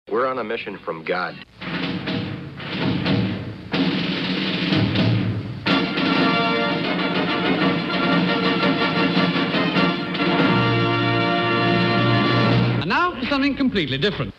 We're on a mission from God. And now for something completely different.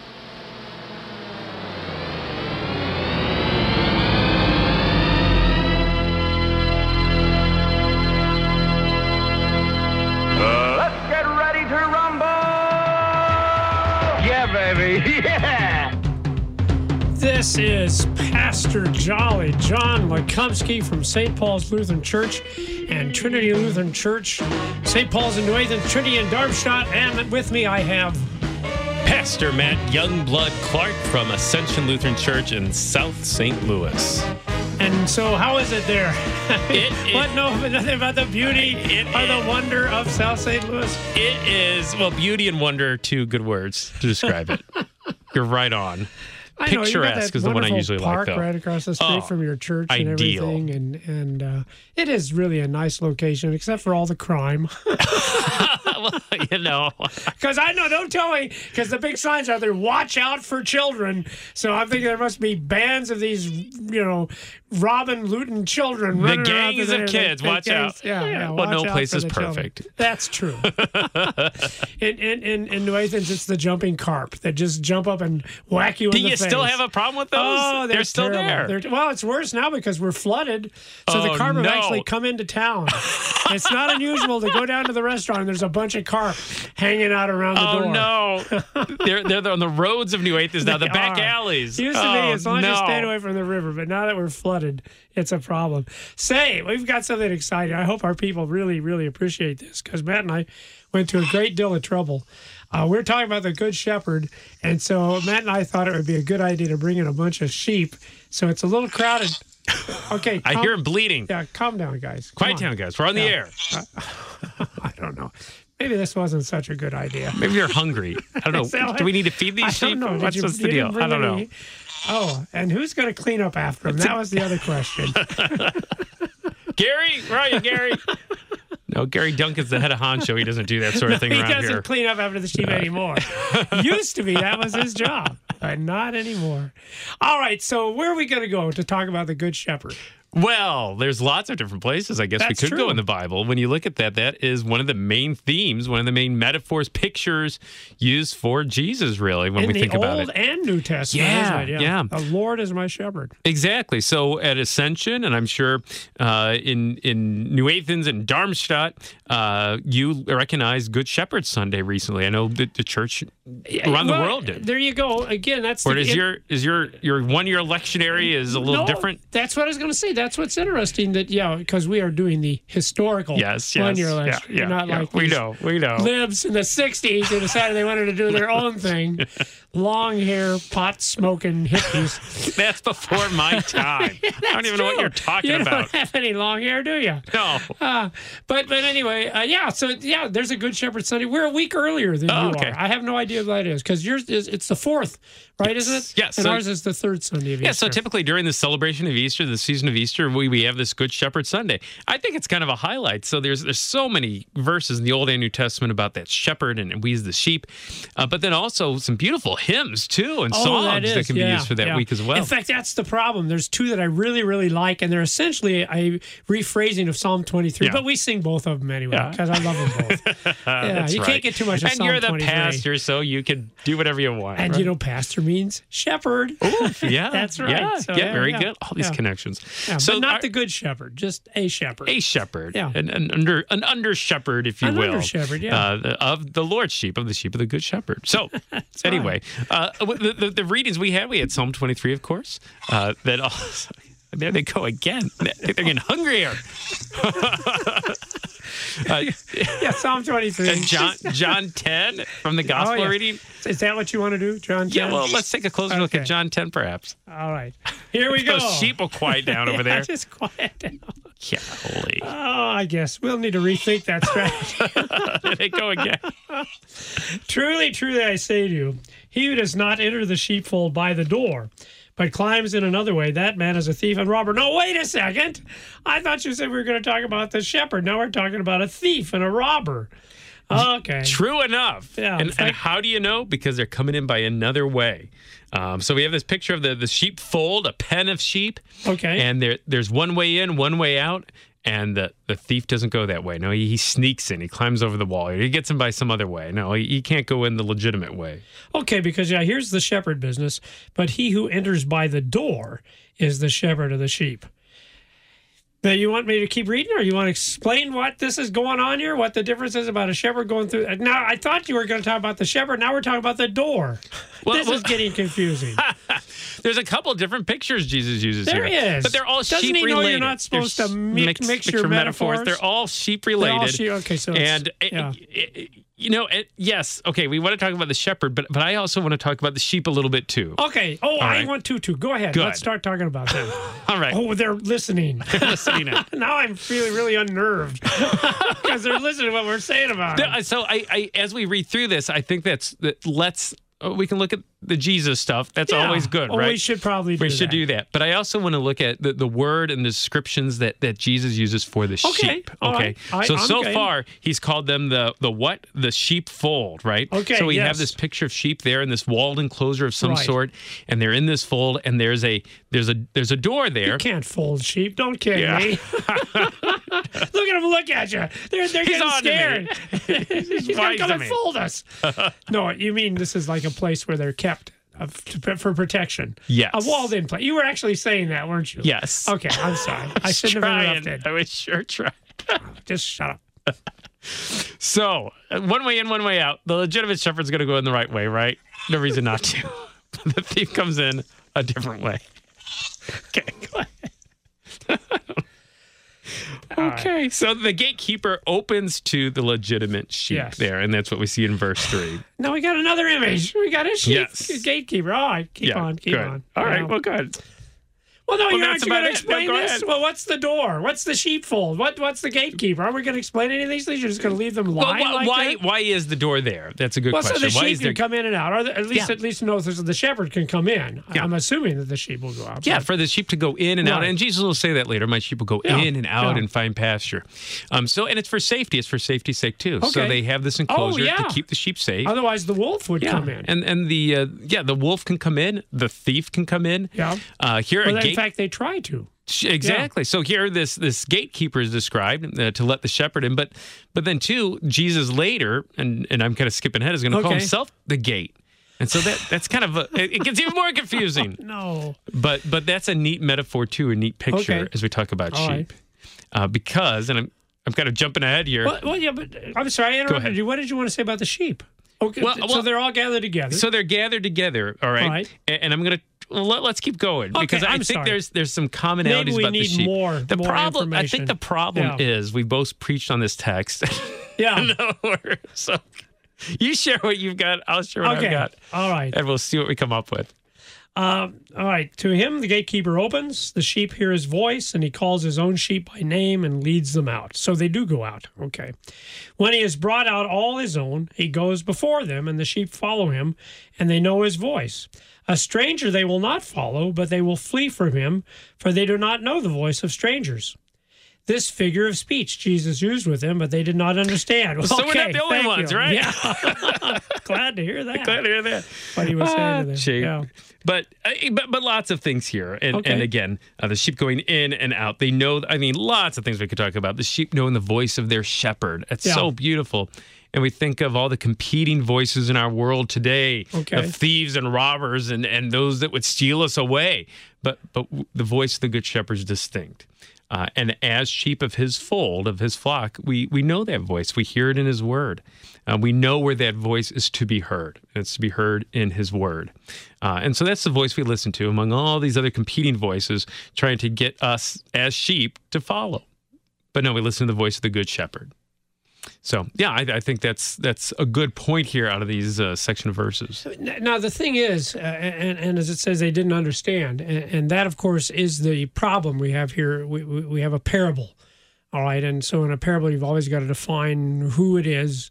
Let's get ready to rumble! Yeah, baby, yeah! This is Pastor Jolly John Lekumsky from St. Paul's Lutheran Church and Trinity Lutheran Church, St. Paul's in New Athens, Trinity in Darmstadt, and with me I have Pastor Matt Youngblood Clark from Ascension Lutheran Church in South St. Louis. And so, how is it there? Nothing about the beauty or the wonder of South St. Louis? It is, well, beauty and wonder are two good words to describe it. You're right on. I know, Picturesque is the one I usually park like, though. Right across the street from your church and ideal. everything, and it is really a nice location, except for all the crime. Well, you know. Because I know, don't tell me, because the big signs out there, watch out for children. So I'm thinking there must be bands of these, robbing, looting children. The gangs of kids, watch out. Yeah, well, no watch place out is for the children. perfect. That's true. in New Athens, it's the jumping carp that just jump up and whack you in the face. Do you still have a problem with those? Oh, they're still terrible. there. Well, it's worse now because we're flooded. So the carp have actually come into town. It's not unusual to go down to the restaurant and there's a bunch of carp hanging out around the door. Oh, no. they're on the roads of New Athens now, the back alleys. Used to be as long as you stayed away from the river, but now that we're flooded, it's a problem. Say, we've got something exciting. I hope our people really, really appreciate this because Matt and I went to a great deal of trouble. We're talking about the Good Shepherd, and so Matt and I thought it would be a good idea to bring in a bunch of sheep. So it's a little crowded. Okay. I hear him bleeding. Yeah, calm down, guys. Quiet down, guys. We're on the air. I don't know. Maybe this wasn't such a good idea. Maybe you're hungry. I don't know. Do we need to feed these sheep? What's the deal? I don't know. Oh, and who's going to clean up after him? That was the other question. Gary, where are you, Gary? No, Gary Duncan's the head of honcho. He doesn't do that sort of thing around here. He doesn't clean up after the sheep anymore. Used to be. That was his job. But not anymore. All right, so where are we going to go to talk about the Good Shepherd? Well, there's lots of different places I guess we could go in the Bible. When you look at that, that is one of the main themes, one of the main metaphors, pictures used for Jesus, really, when we think about it. In the Old and New Testament, isn't it? Yeah. The Lord is my shepherd. Exactly. So at Ascension, and I'm sure in New Athens and Darmstadt, you recognized Good Shepherd Sunday recently. I know that the church around the world did. There you go. Again, that's or is your 1 year lectionary is a little different? That's what I was going to say. That's what's interesting. That because we are doing the historical 1 year lecture. Yeah, not like we know libs in the '60s who decided they wanted to do their own thing. Long hair, pot smoking hippies. That's before my time. I don't even know what you're talking about. You don't have any long hair, do you? No. But anyway, there's a Good Shepherd Sunday. We're a week earlier than you are. I have no idea what that is because yours it's the 4th, right? Isn't it? Yes. And ours is the 3rd Sunday of Easter. Yeah. So typically during the celebration of Easter, the season of Easter, we have this Good Shepherd Sunday. I think it's kind of a highlight. So there's so many verses in the Old and New Testament about that shepherd and we as the sheep, but then also some beautiful hymns too and songs that can be used for that week as well. In fact, that's the problem. There's two that I really, really like, and they're essentially a rephrasing of Psalm 23. But we sing both of them anyway because I love them both. You can't get too much of Psalm 23. And you're the pastor, so you can do whatever you want. And pastor means shepherd. Oof, yeah, that's right. Yeah, so, very good. All these connections. Yeah, so but not the good shepherd, just a shepherd. A shepherd. Yeah. An under shepherd, if you will. Under shepherd, yeah. Of the Lord's sheep, of the sheep of the good shepherd. So anyway, the readings we had Psalm 23, of course. That also, there they go again. They're getting hungrier. Psalm 23. And John 10 from the gospel reading. Is that what you want to do, John 10? Yeah, well, let's take a closer look at John 10, perhaps. All right. Here we go. Those sheep will quiet down over there. Just quiet down. Yeah, holy. Oh, I guess we'll need to rethink that strategy. There they go again. Truly, truly, I say to you, he who does not enter the sheepfold by the door, but climbs in another way, that man is a thief and robber. No, wait a second. I thought you said we were going to talk about the shepherd. Now we're talking about a thief and a robber. Okay. True enough. Yeah, And how do you know? Because they're coming in by another way. So we have this picture of the sheepfold, a pen of sheep. Okay. And there's one way in, one way out. And the thief doesn't go that way. No, he sneaks in. He climbs over the wall. He gets in by some other way. No, he can't go in the legitimate way. Okay, because here's the shepherd business. But he who enters by the door is the shepherd of the sheep. Now, you want me to keep reading, or you want to explain what this is going on here? What the difference is about a shepherd going through? Now, I thought you were going to talk about the shepherd. Now we're talking about the door. This is getting confusing. There's a couple different pictures Jesus uses There here. is. But they're all Doesn't sheep he know related. you're not supposed They're to mix your metaphors? They're all sheep related. Okay, so and yes, okay. We want to talk about the shepherd, but I also want to talk about the sheep a little bit too. Okay. Oh, I right. want to too. Go ahead. Good. Let's start talking about them. All right. Oh, they're listening. Listening in. Now I'm feeling really unnerved because they're listening to what we're saying about them. So I as we read through this, I think we can look at the Jesus stuff. That's always good, right? We should probably do that. We should do that. But I also want to look at the word and the descriptions that Jesus uses for the sheep. All Okay. right. So I'm far, he's called them the what? The sheepfold, right? Okay, So we yes. have this picture of sheep there in this walled enclosure of some Right. sort, and they're in this fold, and there's a door there. You can't fold sheep. Don't kid me. Look at them look at you. They're getting on to me. scared. He's going wise to come to and me. fold us. No, you mean this is like a place where they're kept for protection. Yes. A walled-in place. You were actually saying that, weren't you? Yes. Okay, I'm sorry. I shouldn't have interrupted. I was sure trying. Just shut up. So, one way in, one way out. The legitimate shepherd's going to go in the right way, right? No reason not to. The thief comes in a different way. Okay, go ahead. Okay, so the gatekeeper opens to the legitimate sheep Yes. there, and that's what we see in verse 3. Now we got another image. We got a sheep Yes. gatekeeper. All right, keep on. good. On. All right, Now- well, good. Well, no, you're that's not going about to it. explain No, go this. ahead. Well, what's the door? What's the sheepfold? What's the gatekeeper? Are we going to explain any of these things? You're just going to leave them Well, lying like that? why is the door there? That's a good Well, so question. the Why sheep is there? can come in and out, or at least know the shepherd can come in. Yeah. I'm assuming that the sheep will go out. Yeah, but- for the sheep to go in and out. Right. And Jesus will say that later. My sheep will go Yeah. in and out Yeah. and find pasture. And it's for safety. It's for safety's sake, too. So Okay. they have this enclosure yeah. to keep the sheep safe. Otherwise, the wolf would come in. And the wolf can come in. The thief can come in. Yeah. Here, Well, a in gate. fact, they try to. Exactly. So here, this gatekeeper is described to let the shepherd in, but then too, Jesus later, and I'm kind of skipping ahead, is going to call Okay. himself the gate, and so that's kind of it gets even more confusing. No. But that's a neat metaphor too, a neat picture Okay. as we talk about All sheep, because I'm kind of jumping ahead here. Well, yeah, but I'm sorry, I interrupted ahead. you. What did you want to say about the sheep? Okay, Well, so they're all gathered together. So they're gathered together, all right, All right. and I'm going to. Let's keep going because I I'm think sorry. there's some commonalities Maybe we about the need sheep. more problem, I information. think the problem Yeah. is we both preached on this text. Yeah. So you share what you've got. I'll share what Okay. I've got. All right. And we'll see what we come up with. All right. To him, the gatekeeper opens. The sheep hear his voice, and he calls his own sheep by name and leads them out. So they do go out. Okay. When he has brought out all his own, he goes before them, and the sheep follow him, and they know his voice. A stranger they will not follow, but they will flee from him, for they do not know the voice of strangers. This figure of speech Jesus used with them, but they did not understand. So we're not the only thank ones, you. right? Yeah. Glad to hear that. Glad to hear that. What he was saying to them. Sheep. Yeah. But lots of things here, and Okay. again, the sheep going in and out. They know. I mean, lots of things we could talk about. The sheep knowing the voice of their shepherd. It's Yeah. so beautiful. And we think of all the competing voices in our world today, Okay. of thieves and robbers and those that would steal us away. But the voice of the good shepherd is distinct. And as sheep of his fold, of his flock, we know that voice. We hear it in his word. We know where that voice is to be heard. It's to be heard in his word. And so that's the voice we listen to among all these other competing voices trying to get us as sheep to follow. But no, we listen to the voice of the good shepherd. So, yeah, I think that's a good point here out of these section of verses. Now, the thing is, and as it says, they didn't understand. And that, of course, is the problem we have here. We have a parable, all right? And so in a parable, you've always got to define who it is,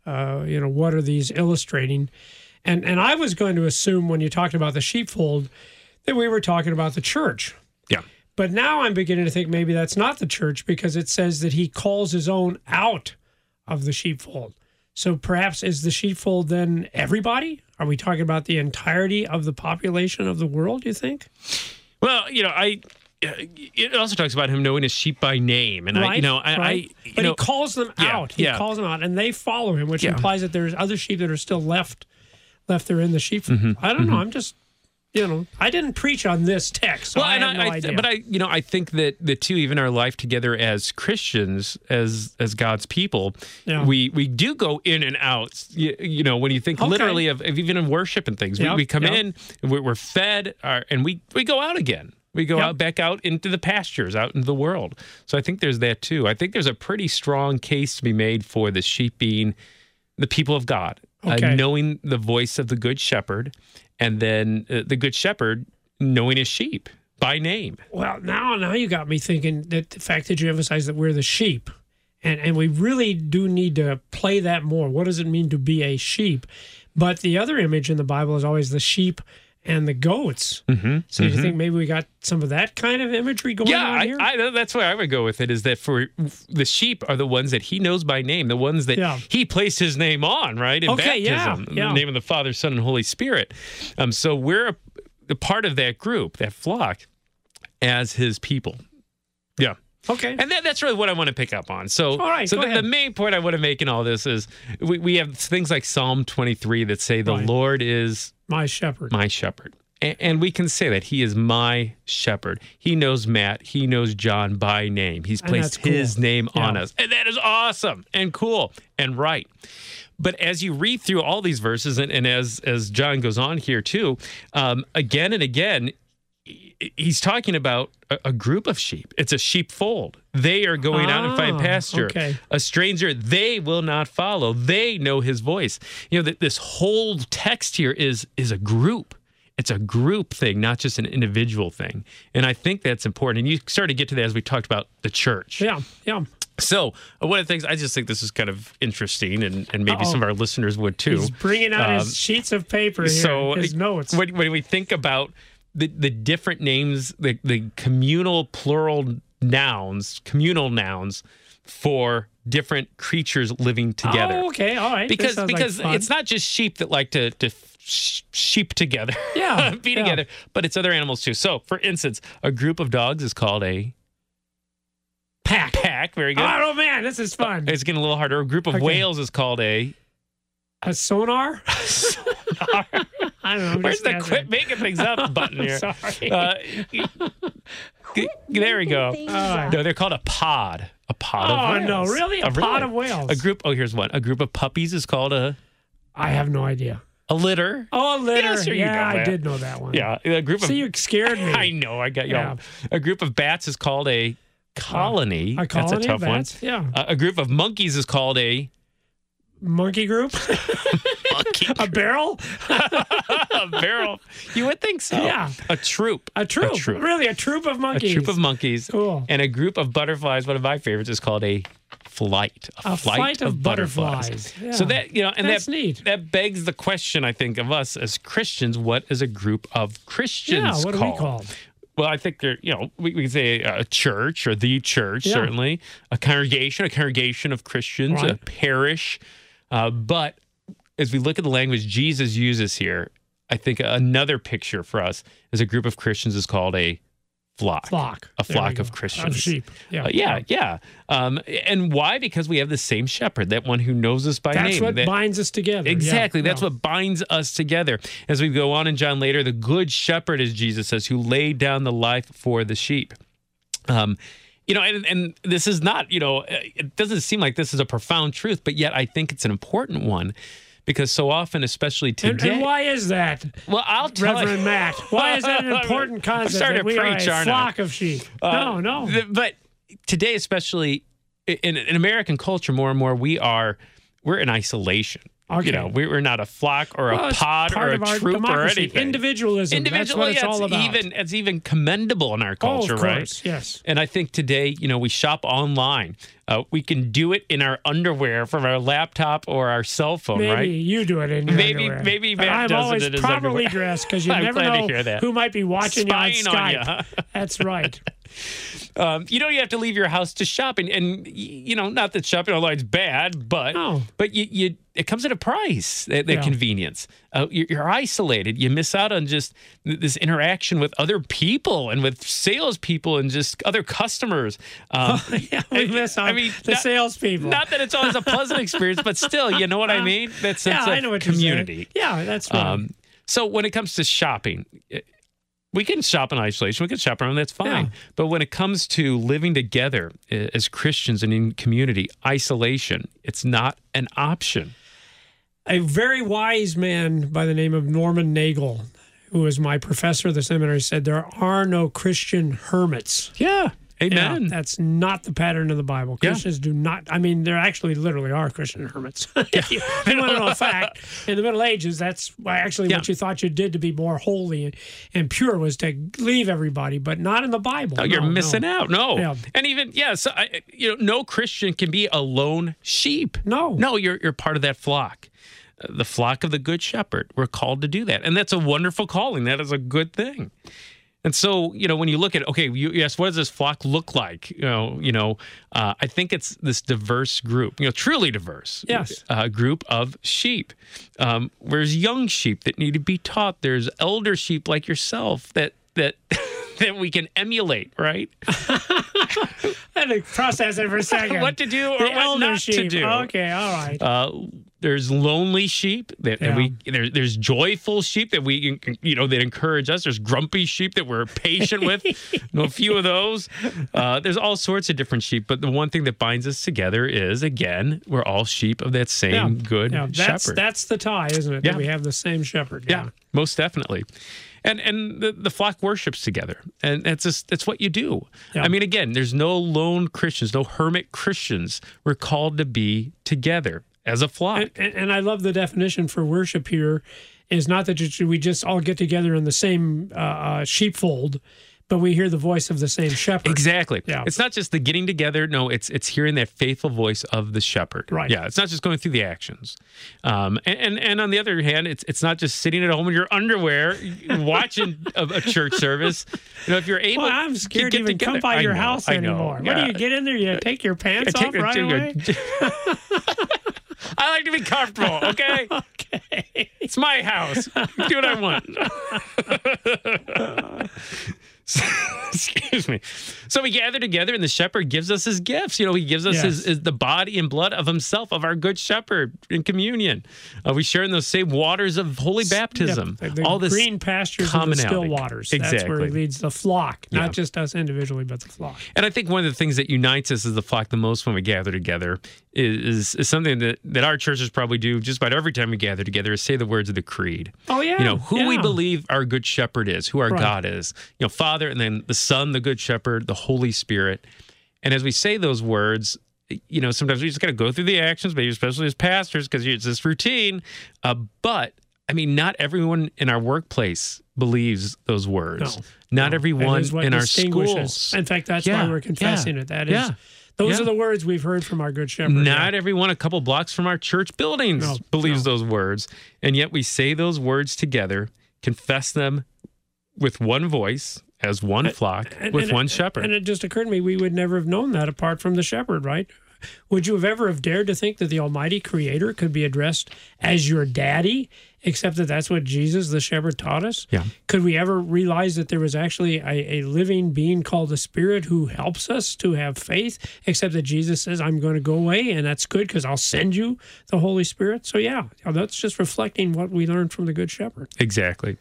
what are these illustrating. And I was going to assume when you talked about the sheepfold that we were talking about the church. Yeah. But now I'm beginning to think maybe that's not the church because it says that he calls his own out of the sheepfold. So perhaps is the sheepfold then everybody? Are we talking about the entirety of the population of the world, you think? Well, it also talks about him knowing his sheep by name, and Right, but he know, calls them out. He yeah. calls them out, and they follow him, which Yeah. implies that there's other sheep that are still left there in the sheepfold. Mm-hmm. I don't know. I'm just, I didn't preach on this text, so I have no idea. But I think that the two, even our life together as Christians, as God's people, Yeah. we do go in and out. When you think Okay. literally of even in worship and things, Yep, we come yep. in, we're fed, and we go out again. We go Yep. out back out into the pastures, out into the world. So I think there's that too. I think there's a pretty strong case to be made for the sheep being the people of God, Okay. knowing the voice of the Good Shepherd, and then the Good Shepherd knowing his sheep by name. Well, now you got me thinking that the fact that you emphasize that we're the sheep, and we really do need to play that more. What does it mean to be a sheep? But the other image in the Bible is always the sheep and the goats. Mm-hmm. So you think maybe we got some of that kind of imagery going on here? Yeah, that's where I would go with it, is that for the sheep are the ones that he knows by name, the ones that Yeah. he placed his name on, right? In Okay, yeah, baptism, yeah. the name of the Father, Son, and Holy Spirit. So we're a part of that group, that flock, as his people. Yeah. Okay. And that's really what I want to pick up on. So, All right, go the ahead. main point I want to make in all this is we have things like Psalm 23 that say the Right. Lord is My shepherd. my shepherd. And we can say that he is my shepherd. He knows Matt. He knows John by name. He's And placed that's cool. his name on Yeah. us. And that is awesome and cool and right. But as you read through all these verses, and as John goes on here too, again and again, he's talking about a group of sheep. It's a sheepfold. They are going out and find pasture. Okay. A stranger they will not follow. They know his voice. This whole text here is a group. It's a group thing, not just an individual thing. And I think that's important. And you start to get to that as we talked about the church. Yeah. So one of the things, I just think this is kind of interesting, and maybe some of our listeners would too. He's bringing out his sheets of paper here, So his notes. When we think about the different names, the communal communal nouns for different creatures living together. Oh, okay. All right. This Because sounds like fun. it's not just sheep that like to sheep together, Yeah, be yeah. together, but it's other animals too. So, for instance, a group of dogs is called a pack. pack. Very good. Oh, man, this is fun. It's getting a little harder. A group of Okay. whales is called a A sonar? I don't know. I'm Where's just the guessing. quit making things up button here? Sorry. There we go. right. No, they're called a pod. A pod of Oh, whales. no, really? A pod of whales? A group. Oh, here's one. A group of puppies is called a I have no idea. litter. Oh, a litter. Yeah, sure you know I that. did know that one. Yeah, a group of. See, you scared me. I know. I got you. Yeah. A group of bats is called a colony. A colony That's a tough of bats? one. Yeah. A group of monkeys is called a Monkey group? monkey. A barrel? A barrel. You would think so. Yeah. A troop. A troop. A troop. Really, a troop of A monkeys. troop of monkeys. Cool. And a group of butterflies. One of my favorites is called a flight. A flight of butterflies. Yeah. So that, and That's that, neat. that begs the question, I think, of us as Christians: what is a group of Christians Yeah, what are we called? Well, I think they're, we can say a church or the church, Yeah. certainly, a congregation of Christians, a Right. parish. But as we look at the language Jesus uses here, I think another picture for us as a group of Christians is called a flock. Flock. A There flock we of go. Christians. Of sheep. Yeah. Yeah. And why? Because we have the same shepherd, that one who knows us by That's name. what that- binds us together. Exactly. Yeah. That's what binds us together. As we go on in John later, the good shepherd, as Jesus says, who laid down the life for the sheep. And this is not, it doesn't seem like this is a profound truth, but yet I think it's an important one, because so often, especially today. And why is that, well, I'll tell Reverend you. Matt? Why is that an important concept starting that to we preach, are a aren't I? flock of sheep? No. But today, especially in American culture, more and more, we're in isolation. Okay. We're not a flock or Well, a it's pod part or of a our troop or democracy. anything. Individualism. That's what it's all about. It's even commendable in our culture, of right? course, yes. And I think today, we shop online. We can do it in our underwear from our laptop or our cell phone, Maybe right? you do it in your underwear. Maybe But Matt I'm does always it in his properly underwear. dressed, because you I'm never glad to know hear that. who might be watching you on Spying on Skype. you. That's right. You know, you have to leave your house to shop, and you know, not that shopping online's bad, but No. but you it comes at a price. That convenience. You're isolated. You miss out on just this interaction with other people and with salespeople and just other customers. Yeah, we miss out the salespeople. Not that it's always a pleasant experience, but still, you know what I mean? That sense I know of what you're community. saying. Yeah, that's right. So when it comes to shopping, we can shop in isolation. We can shop around. That's fine. Yeah. But when it comes to living together as Christians and in community, isolation, it's not an option. A very wise man by the name of Norman Nagel, who was my professor at the seminary, said there are no Christian hermits. Yeah. Amen. Yeah, that's not the pattern of the Bible. Christians do not. I mean, there actually literally are Christian hermits. If you want to know a fact, in the Middle Ages, that's actually what you thought you did to be more holy and pure was to leave everybody, but not in the Bible. No, you're missing out. No. Yeah. And even, so, no Christian can be a lone sheep. No, you're part of that flock. The flock of the Good Shepherd. We're called to do that. And that's a wonderful calling. That is a good thing. And so, when you look at, okay, yes, what does this flock look like? I think it's this diverse group, truly diverse group of sheep. There's young sheep that need to be taught. There's elder sheep like yourself that that we can emulate, right? I had to process it for a second. What to do or what not to do. Okay, all right. There's lonely sheep that there's joyful sheep that we that encourage us. There's grumpy sheep that we're patient with. A few of those. There's all sorts of different sheep, but the one thing that binds us together is, again, we're all sheep of that same good shepherd. That's the tie, isn't it? Yeah. That we have the same shepherd. Yeah, most definitely. And the flock worships together, and that's what you do. Yeah. I mean, again, there's no lone Christians, no hermit Christians. We're called to be together as a flock. And I love the definition for worship here is not that we just all get together in the same sheepfold, but we hear the voice of the same shepherd. Exactly. Yeah. It's not just the getting together. No, it's hearing that faithful voice of the shepherd. Right. Yeah. It's not just going through the actions. And on the other hand, it's not just sitting at home in your underwear watching a church service. If you're able, I'm scared to get even together. come by your house anymore. Yeah. What do you get in there? You take your pants off right away? I like to be comfortable, okay? Okay. It's my house. Do what I want. Excuse me. So we gather together, and the shepherd gives us his gifts. He gives us his the body and blood of himself, of our good shepherd in communion. We share in those same waters of holy baptism. Yep. All this green pastures and the still waters. Exactly. That's where he leads the flock, not just us individually, but the flock. And I think one of the things that unites us as the flock the most when we gather together is something that our churches probably do just about every time we gather together is say the words of the creed. Oh, yeah. Who we believe our good shepherd is, who our God is. Father, and then the Son, the good shepherd, the Holy Spirit. And as we say those words, sometimes we just got to go through the actions, maybe especially as pastors, because it's this routine. But I mean, not everyone in our workplace believes those words. Not everyone in our schools. In fact, that's why we're confessing it. That is. Those are the words we've heard from our good shepherd. Not everyone a couple blocks from our church buildings believes those words. And yet we say those words together, confess them with one voice, as one flock, with one shepherd. And it just occurred to me, we would never have known that apart from the shepherd, right? Would you have ever dared to think that the Almighty Creator could be addressed as your daddy, except that that's what Jesus, the shepherd, taught us? Yeah. Could we ever realize that there was actually a living being called the Spirit who helps us to have faith, except that Jesus says, I'm going to go away, and that's good because I'll send you the Holy Spirit? So, that's just reflecting what we learned from the Good Shepherd. Exactly.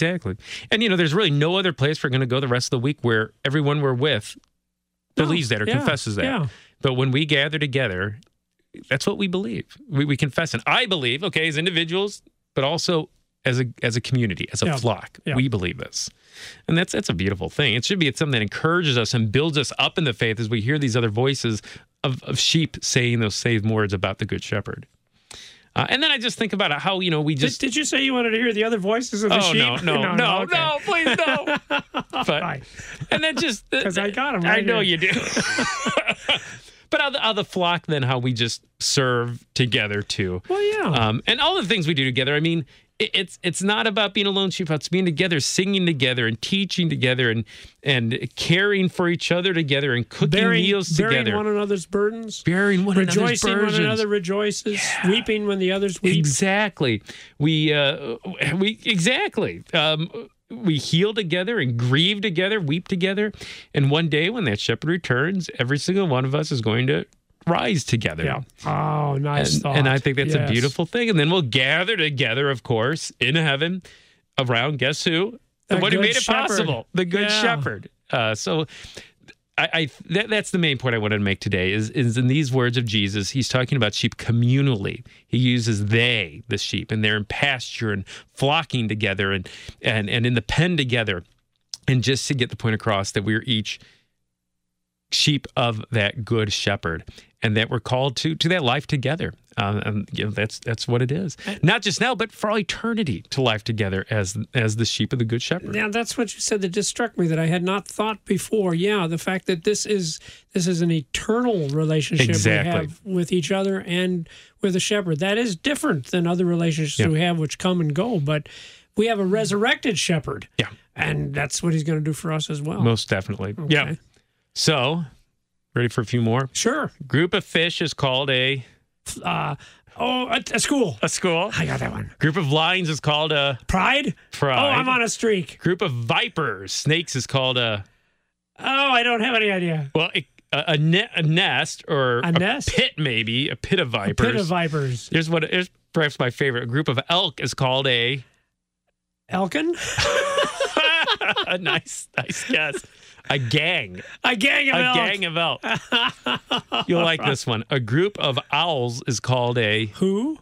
And, there's really no other place we're going to go the rest of the week where everyone we're with believes that or confesses that. Yeah. But when we gather together, that's what we believe. We confess. And I believe, as individuals, but also as a community, as a flock, we believe this. And that's a beautiful thing. It should be something that encourages us and builds us up in the faith as we hear these other voices of sheep saying those same words about the Good Shepherd. And then I just think about how, we just... Did you say you wanted to hear the other voices of the sheep? No, please no. But, and then just... Because I got them right I know you do. But how the flock, then, how we just serve together, too. Well, yeah. And all the things we do together, I mean, it's not about being a lone sheep. It's being together, singing together, and teaching together, and caring for each other together, and cooking meals together, bearing one another's burdens, bearing one another's burdens, rejoicing when another rejoices, weeping when the others weep. Exactly. We heal together and grieve together, weep together, and one day when that shepherd returns, every single one of us is going to rise together. Yeah. Oh, nice thought. And I think that's a beautiful thing. And then we'll gather together, of course, in heaven around, guess who? The one who made it possible, the Good Shepherd. So that's the main point I wanted to make today is in these words of Jesus, he's talking about sheep communally. He uses they, the sheep, and they're in pasture and flocking together and in the pen together. And just to get the point across that we're each sheep of that good shepherd, and that we're called to that life together. And that's what it is. Not just now, but for all eternity, to life together as the sheep of the good shepherd. Yeah, that's what you said that just struck me that I had not thought before. Yeah, the fact that this is an eternal relationship we have with each other and with the shepherd. That is different than other relationships we have, which come and go. But we have a resurrected shepherd. Yeah, and that's what he's going to do for us as well. Most definitely. Okay. Yeah. So, ready for a few more? Sure. Group of fish is called a school. A school. I got that one. Group of lions is called a pride. Oh, I'm on a streak. Group of vipers, snakes is called a. Oh, I don't have any idea. Well, a nest or a nest? Pit, maybe a pit of vipers. A pit of vipers. Here's perhaps my favorite. A group of elk is called a. Elkin. A nice guess. A gang. A gang of elk. A gang of elk. You'll like this one. A group of owls is called a... Who?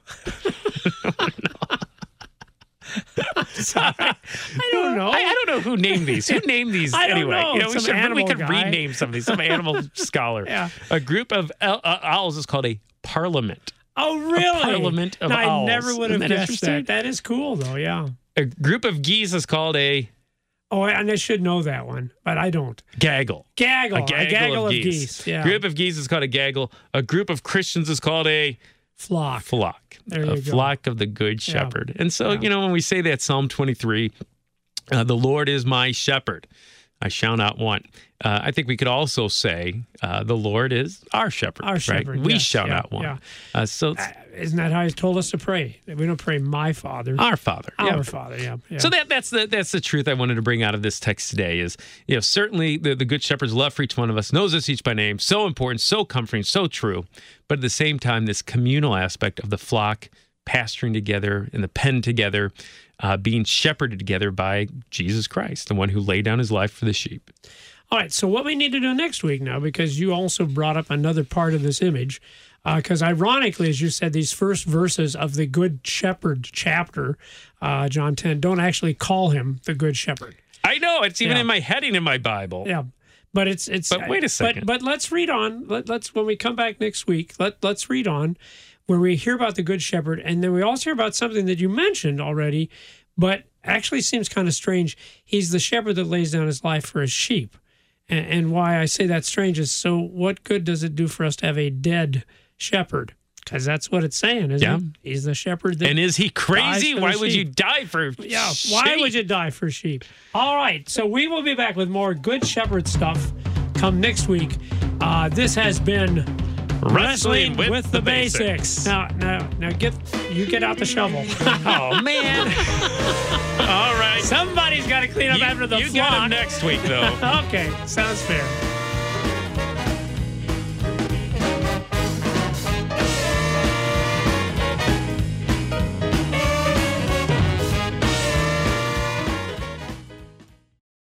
Sorry. I don't know. I don't know who named these. Who named these anyway? Know. We could rename some of these. Some animal scholar. Yeah. A group of owls is called a parliament. Oh, really? A parliament of owls. I never would have guessed that. That is cool, though, yeah. A group of geese is called a... Oh, and I should know that one, but I don't. Gaggle. Gaggle. A gaggle of geese. Yeah. Group of geese is called a gaggle. A group of Christians is called a... Flock. There you go. Flock of the good shepherd. Yeah. And so, when we say that, Psalm 23, the Lord is my shepherd, I shall not want. I think we could also say the Lord is our shepherd. Our shepherd. Right? We shall not want. Yeah. So isn't that how He's told us to pray? We don't pray my Father. Our Father. Our Father. Yeah. So that's the truth I wanted to bring out of this text today. Is certainly the good shepherd's love for each one of us, knows us each by name, so important, so comforting, so true. But at the same time, this communal aspect of the flock pasturing together in the pen together. Being shepherded together by Jesus Christ, the one who laid down his life for the sheep. All right, so what we need to do next week now, because you also brought up another part of this image, because ironically, as you said, these first verses of the Good Shepherd chapter, John 10, don't actually call him the Good Shepherd. I know, it's even in my heading in my Bible. Yeah. But it's. But wait a second. But let's read on. Let's when we come back next week. Let's read on, where we hear about the Good Shepherd, and then we also hear about something that you mentioned already, but actually seems kind of strange. He's the shepherd that lays down his life for his sheep, and why I say that's strange is, so what good does it do for us to have a dead shepherd? Because that's what it's saying, isn't it? He's the shepherd that. And is he crazy? Why would you die for sheep? Why would you die for sheep? All right, so we will be back with more Good Shepherd stuff come next week. This has been Wrestling with the Basics. Now get out the shovel. Oh, man. All right. Somebody's got to clean up after the flock. You got him next week, though. Okay, sounds fair.